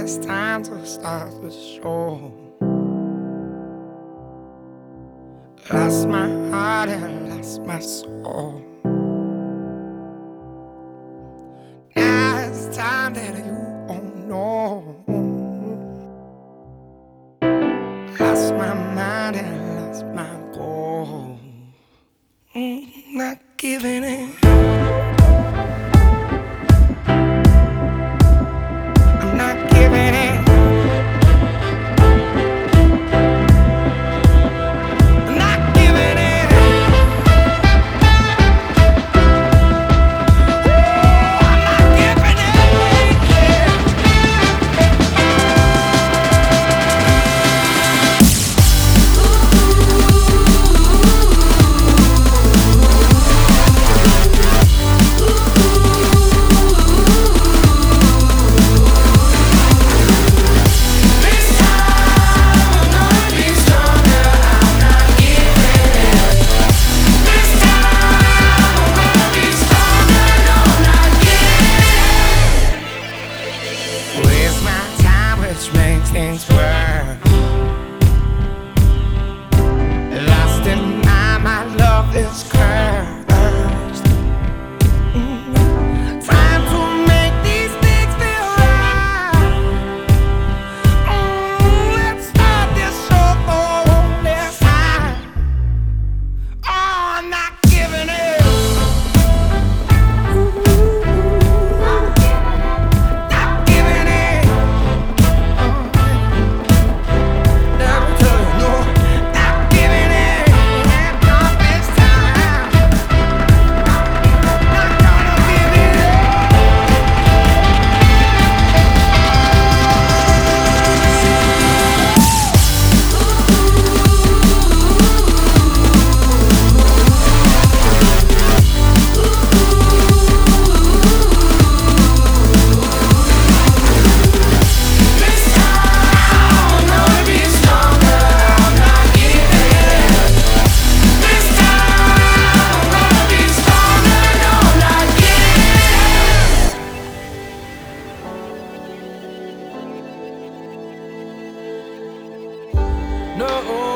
it's time to start the show. Lost my heart and lost my soul. Now it's time that you won't know. Lost my mind and lost my goal. Not giving in. I'm not giving in. I'm not giving in. I'm not giving in. This time I'm gonna be stronger. I'm not giving in. This time I'm gonna be stronger. No, not giving in. Waste my time, which makes things worse. Lost in my love is cursed. Trying to make these things feel right. Let's start this show this time. Oh, I'm not giving in. Not giving in. Never tell you no. Not giving in. Not this time. Not gonna give in. This time I'm gonna be stronger. I'm not giving in. This time I'm gonna be stronger. No, not giving in. No.